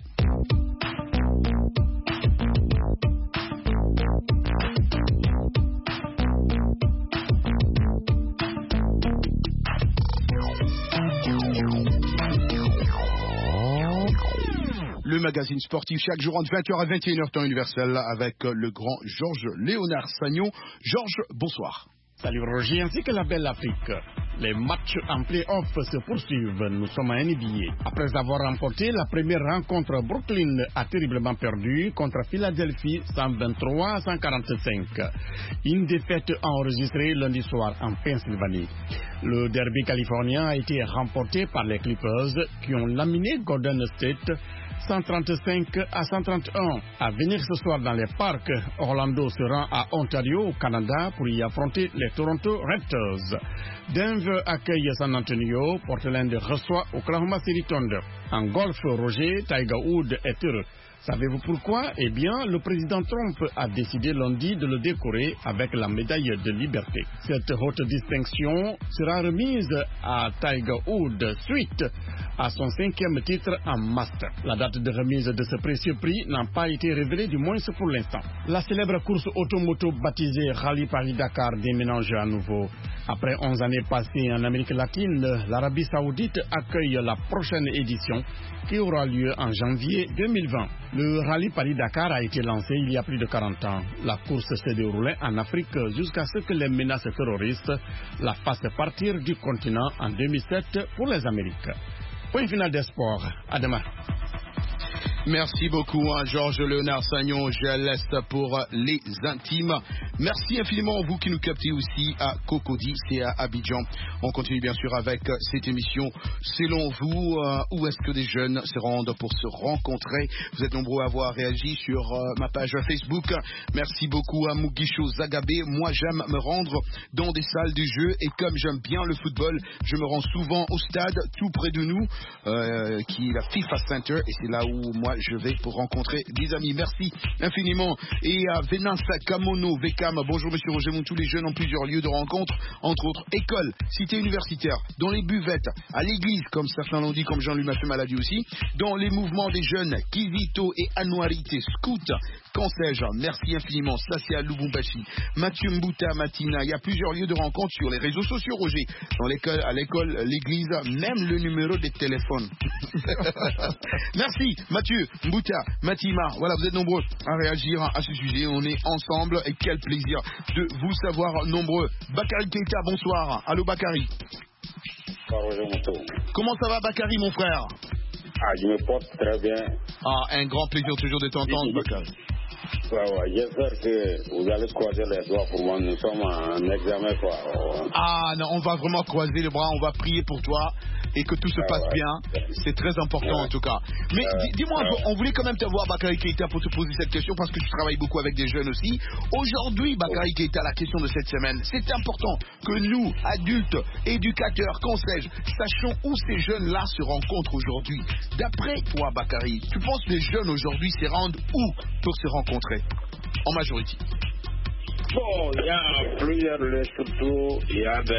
Le magazine sportif chaque jour entre 20h à 21h temps universel avec le grand Georges Léonard Sagnon. Georges, bonsoir. Salut Roger, ainsi que la belle Afrique. Les matchs en play-off se poursuivent. Nous sommes à NBA. Après avoir remporté la première rencontre, Brooklyn a terriblement perdu contre Philadelphie 123-145. Une défaite enregistrée lundi soir en Pennsylvanie. Le derby californien a été remporté par les Clippers qui ont laminé Golden State 135-131. À venir ce soir dans les parcs, Orlando se rend à Ontario, au Canada, pour y affronter les Toronto Raptors. Denver accueille San Antonio, Portland reçoit Oklahoma City Thunder. En golf, Roger, Tiger Woods est heureux. Savez-vous pourquoi? Eh bien, le président Trump a décidé lundi de le décorer avec la médaille de liberté. Cette haute distinction sera remise à Tiger Woods suite à son 5e titre en Master. La date de remise de ce précieux prix n'a pas été révélée, du moins pour l'instant. La célèbre course automoto baptisée Rallye Paris-Dakar déménage à nouveau. Après 11 années passées en Amérique latine, l'Arabie Saoudite accueille la prochaine édition qui aura lieu en janvier 2020. Le rallye Paris-Dakar a été lancé il y a plus de 40 ans. La course s'est déroulée en Afrique jusqu'à ce que les menaces terroristes la fassent partir du continent en 2007 pour les Amériques. Point final des sports. À demain. Merci beaucoup, Georges Léonard Sagnon. Je laisse pour les intimes. Merci infiniment à vous qui nous captez aussi à Cocody, c'est à Abidjan. On continue bien sûr avec cette émission. Selon vous, où est-ce que des jeunes se rendent pour se rencontrer? Vous êtes nombreux à avoir réagi sur ma page Facebook. Merci beaucoup à Mugisho Zagabé. Moi, j'aime me rendre dans des salles de jeu et comme j'aime bien le football, je me rends souvent au stade tout près de nous, qui est la FIFA Center, et c'est là où moi je vais pour rencontrer des amis. Merci infiniment. Et à Venanza Kamono Vekam, bonjour monsieur Roger Moon. Tous les jeunes ont plusieurs lieux de rencontre, entre autres écoles, cités universitaires, dans les buvettes, à l'église, comme certains l'ont dit, comme Jean-Louis Maffé Maladi aussi, dans les mouvements des jeunes, Kizito et Anouarité, Scout, qu'en sais-je. Merci infiniment. Ça c'est à Lubumbashi. Mathieu Mbouta Matina, il y a plusieurs lieux de rencontre sur les réseaux sociaux, Roger. Dans l'école, à l'école, l'église, même le numéro de téléphone. Merci Mathieu Mbouta, Matima, voilà, vous êtes nombreux à réagir à ce sujet. On est ensemble et quel plaisir de vous savoir nombreux. Bakary Keita, bonsoir. Allô Bakary. Comment ça va Bakary, mon frère? Je me porte très bien. Un grand plaisir toujours de t'entendre, Bakary. J'espère que vous allez croiser les doigts pour moi. Nous sommes en examen, quoi. Non, on va vraiment croiser les bras, on va prier pour toi et que tout se passe bien. C'est très important en tout cas. Mais dis-moi, on voulait quand même t'avoir, Bakary Keita, pour te poser cette question parce que tu travailles beaucoup avec des jeunes aussi. Aujourd'hui, Bakary Keita, la question de cette semaine, c'est important que nous, adultes, éducateurs, qu'en sais-je, sachions où ces jeunes-là se rencontrent aujourd'hui. D'après toi, Bakary, tu penses que les jeunes aujourd'hui se rendent où pour se rencontrer en majorité? Bon, il y a plusieurs lieux, surtout, il y a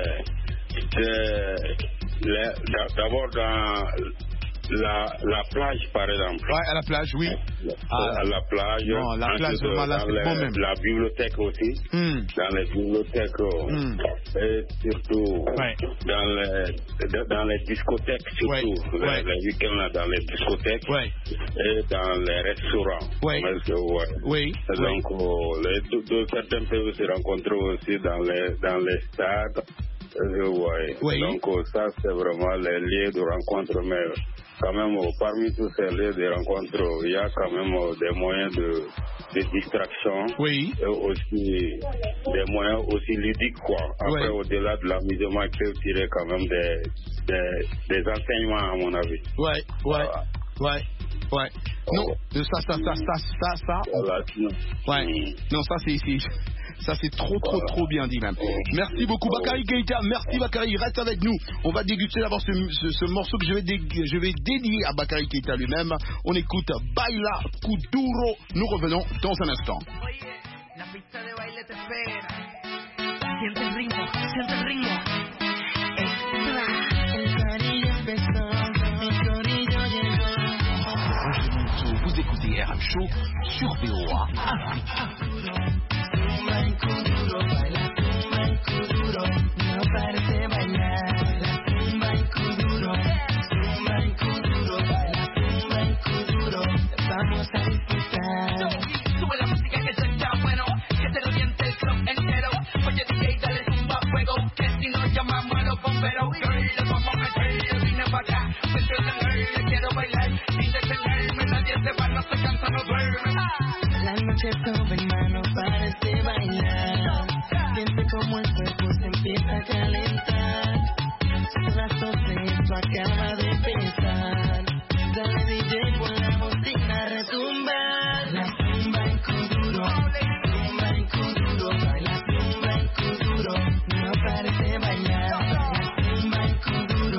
d'abord dans la plage, par exemple. Ouais, à la plage, oui. À la plage. Non, la plage, vraiment, là, c'est bon même. La bibliothèque aussi. Dans les bibliothèques. Et surtout, dans les discothèques, surtout. Les week-ends, là, dans les discothèques. Et dans les restaurants. Oui. Donc, certains peuvent se rencontrer aussi dans les stades. Donc, ça, c'est vraiment les lieux de rencontre. Mais quand même, parmi tous ces lieux de rencontre, il y a quand même des moyens de distraction. Et aussi des moyens aussi ludiques, quoi. Après, au-delà de l'amusement, il peut tirer quand même des enseignements, à mon avis. Non, ça c'est trop bien dit même. Merci beaucoup Bakary Keita, merci Bakary, reste avec nous. On va déguster d'abord ce morceau que je vais dédier à Bakary Keita lui-même. On écoute Baila Kuduro. Nous revenons dans un instant. Vous écoutez RM Show sur VOA Afrique. Kuduro. los bomberos. Girl, le vamos a meter, vine para acá. Métete en él, le quiero bailar. Sin detenerme, nadie se va, no se cansa, no duerme. La noche sobre mano parece bailar. Siente como el cuerpo se empieza a calentar. Las 12 esto acaba de empezar. Dale DJ con la bocina a retumbar. La zumba en Kuduro, zumba en Kuduro, baila zumba en Kuduro, no pares de bailar. La zumba en Kuduro,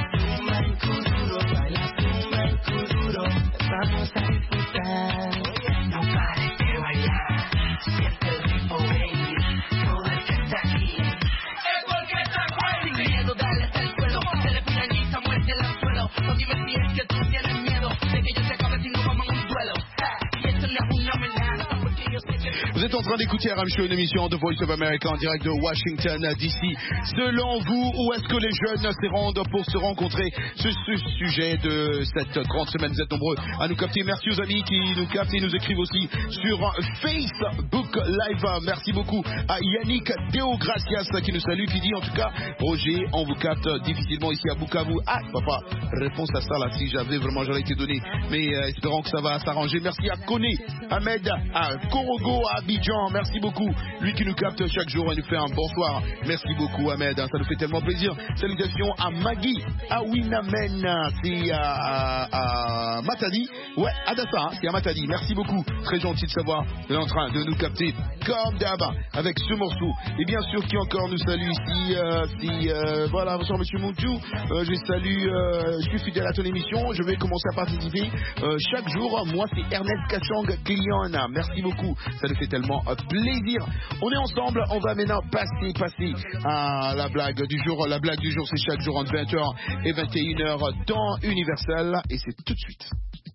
baila zumba en Kuduro, vamos a disfrutar. No pares de bailar, siente el ritmo, baby, todo el que está aquí es porque está crazy. Sin miedo, dale hasta el suelo, se le finaliza, muerte el anzuelo. No dime si es que tú tienes miedo de que yo te acabe si no vamos en un duelo. Y esto no es una amenaza, porque yo sé que... Vous êtes en train d'écouter RM Show, une émission de Voice of America en direct de Washington DC. Selon vous, où est-ce que les jeunes se rendent pour se rencontrer? Ce sujet de cette grande semaine, vous êtes nombreux à nous capter. Merci aux amis qui nous captent et nous écrivent aussi sur Facebook Live. Merci beaucoup à Yannick Deogracias qui nous salue, qui dit en tout cas, Roger, on vous capte difficilement ici à Bukavu. Ah, papa, réponse à ça là, si j'avais vraiment, j'aurais été donné. Mais espérons que ça va s'arranger. Merci à Koné, Ahmed, à Korogo, à Abidjan. Merci beaucoup. Lui qui nous capte chaque jour et nous fait un bonsoir. Merci beaucoup, Ahmed. Ça nous fait tellement plaisir. Salutations à Magui, à Winamen, c'est à Matadi. Ouais, à Dassa, hein, c'est à Matadi. Merci beaucoup. Très gentil de savoir. Il est en train de nous capter comme d'hab avec ce morceau. Et bien sûr, qui encore nous salue ici. Voilà, bonsoir Monsieur Moutou. Je salue, je suis fidèle à ton émission. Je vais commencer à participer chaque jour. Moi, c'est Ernest Kachang Clion. Merci beaucoup. Ça nous fait tellement plaisir. On est ensemble. On va maintenant passer à la blague du jour. La blague du jour, c'est chaque jour entre 20h et 21h temps universel. Et c'est tout de suite.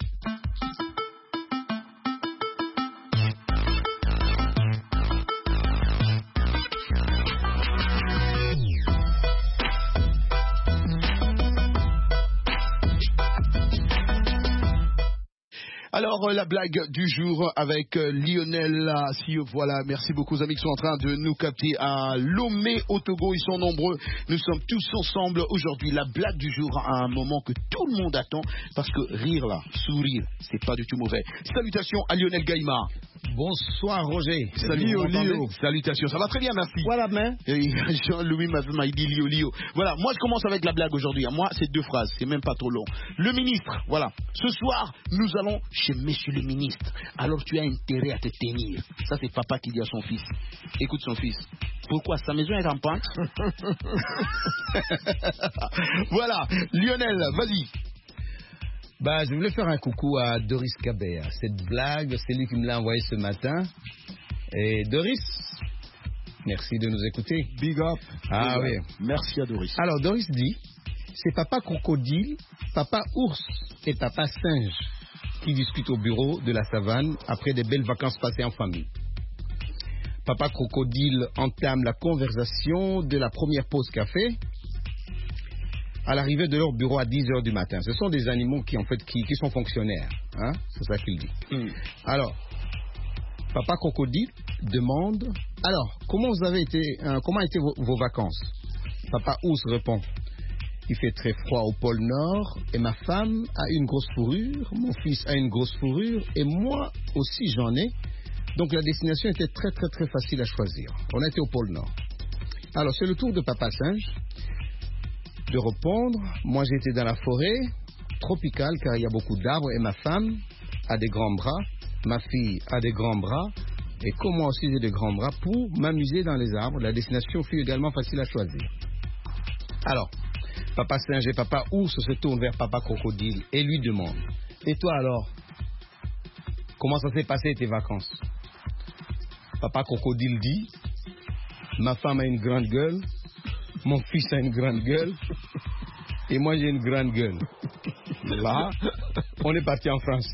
Alors, la blague du jour avec Lionel, si voilà, merci beaucoup aux amis qui sont en train de nous capter à Lomé au Togo, ils sont nombreux, nous sommes tous ensemble aujourd'hui. La blague du jour à un moment que tout le monde attend, parce que rire là, sourire, c'est pas du tout mauvais. Salutations à Lionel Gaïma. Bonsoir Roger. Salut Lio. Salutations, ça va très bien, merci. Voilà, mais. Jean-Louis m'a dit Lio. Voilà, moi je commence avec la blague aujourd'hui. Moi, c'est 2 phrases, c'est même pas trop long. Le ministre, voilà. Ce soir, nous allons chez Monsieur le ministre. Alors tu as intérêt à te tenir. Ça, c'est papa qui dit à son fils. Écoute son fils. Pourquoi sa maison est en pente? Voilà, Lionel, vas-y. Bah, je voulais faire un coucou à Doris Cabea. Cette blague, c'est lui qui me l'a envoyé ce matin. Et Doris, merci de nous écouter. Big up. Ah Big oui. up. Merci à Doris. Alors, Doris dit, c'est papa crocodile, papa ours et papa singe qui discutent au bureau de la savane après des belles vacances passées en famille. Papa crocodile entame la conversation de la première pause café à l'arrivée de leur bureau à 10h du matin. Ce sont des animaux qui sont fonctionnaires. Hein? C'est ça qu'il dit. Alors, papa crocodile demande, alors, comment étaient vos vacances? Papa ours répond, il fait très froid au pôle Nord et ma femme a une grosse fourrure, mon fils a une grosse fourrure et moi aussi j'en ai. Donc la destination était très très très facile à choisir. On était au pôle Nord. Alors c'est le tour de papa singe de répondre. Moi j'étais dans la forêt tropicale car il y a beaucoup d'arbres et ma femme a des grands bras, ma fille a des grands bras et comme moi aussi j'ai des grands bras pour m'amuser dans les arbres. La destination fut également facile à choisir. Alors, papa singe et papa ours se tournent vers papa crocodile et lui demandent, et toi alors, comment ça s'est passé tes vacances? Papa crocodile dit, ma femme a une grande gueule, mon fils a une grande gueule et moi j'ai une grande gueule. Là, on est parti en France.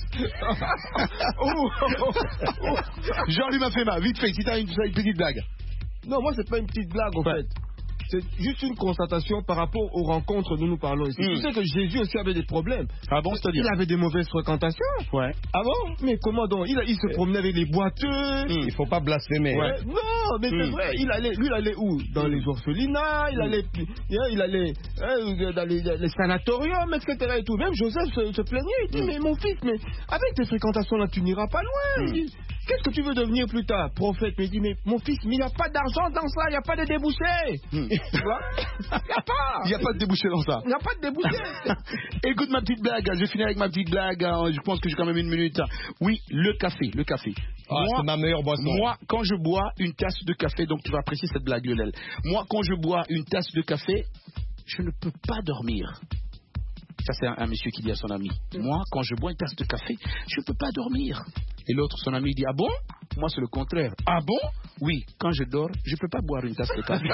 Jean-Louis m'a fait mal, vite fait, si t'as une petite blague. Non, moi c'est pas une petite blague en fait. c'est juste une constatation par rapport aux rencontres dont nous parlons ici. Tu sais que Jésus aussi avait des problèmes. Ah bon, c'est-à-dire? Il avait des mauvaises fréquentations. Ouais. Ah bon? Mais comment donc? Il se promenait avec les boiteux. Il faut pas blasphémer. Ouais. Non, mais c'est vrai. Il allait où? Dans les orphelinats, il allait dans les sanatoriums, etc. Et tout. Même Joseph se plaignait. Il dit, mais mon fils, mais avec tes fréquentations là, tu n'iras pas loin. Il dit, qu'est-ce que tu veux devenir plus tard? Prophète. Mais il dit, mais mon fils, mais il n'y a pas d'argent dans ça, il n'y a pas de débouché. Tu vois? Il n'y a pas de débouché dans ça. Il n'y a pas de débouché. Écoute ma petite blague, je finis avec ma petite blague, je pense que j'ai quand même 1 minute. Oui, le café. Moi, c'est ma meilleure boisson. Moi, quand je bois une tasse de café, donc tu vas apprécier cette blague, Lionel. Moi, quand je bois une tasse de café, je ne peux pas dormir. Ça, c'est un monsieur qui dit à son ami. Moi, quand je bois une tasse de café, je ne peux pas dormir. Et l'autre, son ami, dit, ah bon? Moi, c'est le contraire. Ah bon? Oui, quand je dors, je ne peux pas boire une tasse de café.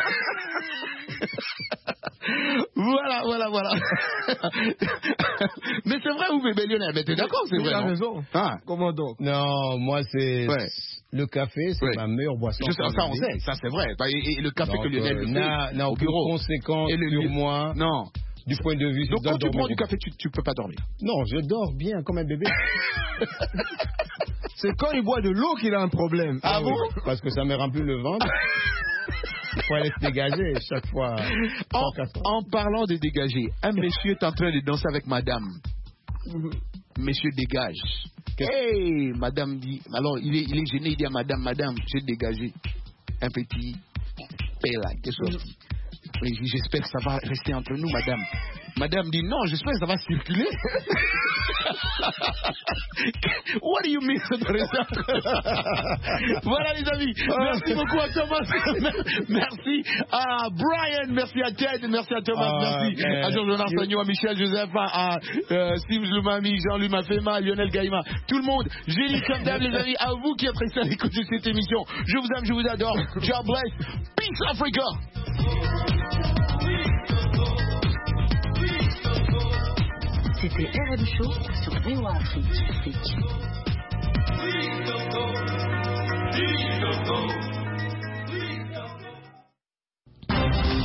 Voilà. Mais c'est vrai ou bébé Lionel? Mais t'es d'accord, c'est vrai? Tu as raison. Ah. Comment donc? Non, moi, c'est... Ouais. Le café, c'est ma meilleure boisson. Ça, on sait. Ça, c'est vrai. Et le café que Lionel fait n'a aucune conséquence sur moi. Non. Du point de vue... Donc quand tu prends du café, tu peux pas dormir? Non, je dors bien comme un bébé. C'est quand il boit de l'eau qu'il a un problème. Ah bon? Parce que ça me remplit le ventre. Il faut aller se dégager chaque fois. En parlant de dégager, un monsieur est en train de danser avec madame. Monsieur dégage. Hey, madame dit... Alors, il est gêné, il dit à madame, j'ai dégagé un petit pela, quelque chose. Mais j'espère que ça va rester entre nous, madame. Madame dit non, j'espère que ça va circuler. What do you mean? Voilà les amis. Merci beaucoup à Thomas. Merci à Brian. Merci à Ted. Merci à Thomas. Merci à Jean-Jonathan Artagnan, à Michel Joseph, à Steve Zlumami, Jean-Louis Mafema, Lionel Gaïma. Tout le monde. Génie comme d'hab les amis. À vous qui êtes restés à l'écoute de cette émission. Je vous aime, je vous adore. God bless. Peace Africa. C'était RM Show sur VOA Afrique.